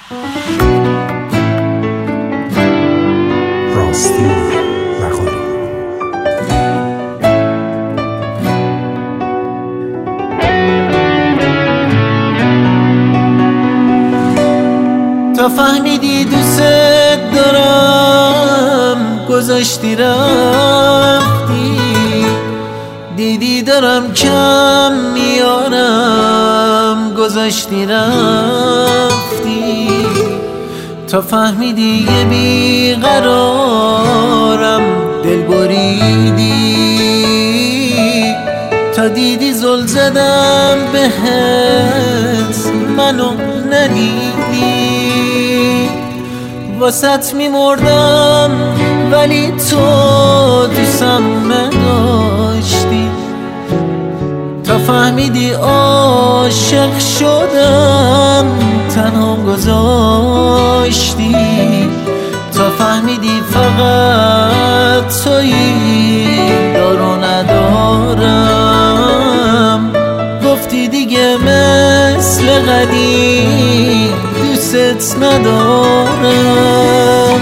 راستی مخاری. تا فهمیدی دوست دارم گذاشتی رفتی، دیدی دارم کم میارم گذاشتی رفتی. تا فهمیدی یه بیقرارم دل بریدی، تا دیدی زل زدم بهت منو ندیدی. واسط میمردم ولی تو دوستم نداشتی. تا فهمیدی عاشق شدم تنها گذاشتی. تا فهمیدی فقط تویی دارو ندارم. گفتی دیگه مثل قدیم دوست ندارم.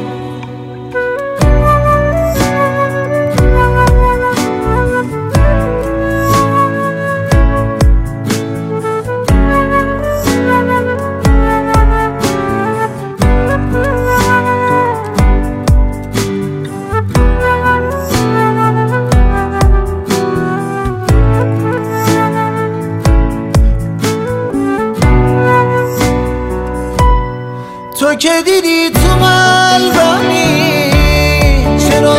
تو که دیدی تو قلبمی چرا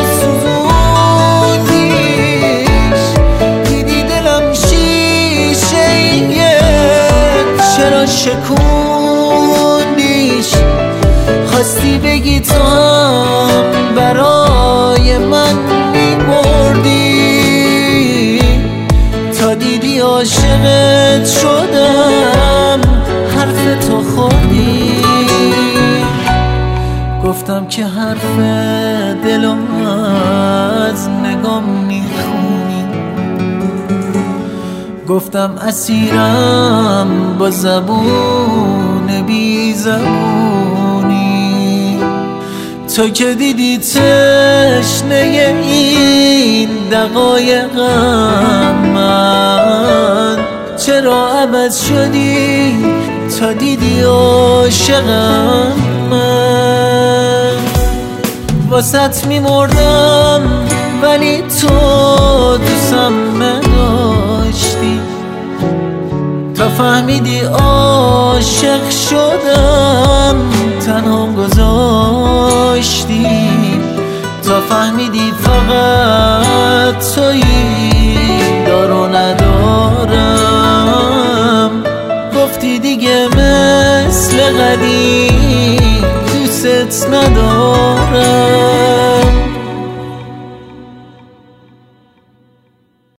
سوزوندیش، دیدی دلم شیشه چرا شکوندیش. خواستی بگی تو هم برای من میمردی، تا دیدی عاشقت شدم حرف تو خوردی. گفتم که حرف دلم از نگام میخونی، گفتم اسیرم با زبون بی زبونی. تو که دیدی تشنه این دقایقم من چرا عوض شدی، تا دیدی عاشقم من. واسط میمردم ولی تو دوستم نداشتی. تا فهمیدی عاشق شدم تنها گذاشتی. تا فهمیدی فقط تویی دارو ندارم. گفتی دیگه مثل قدیم دوست ندارم.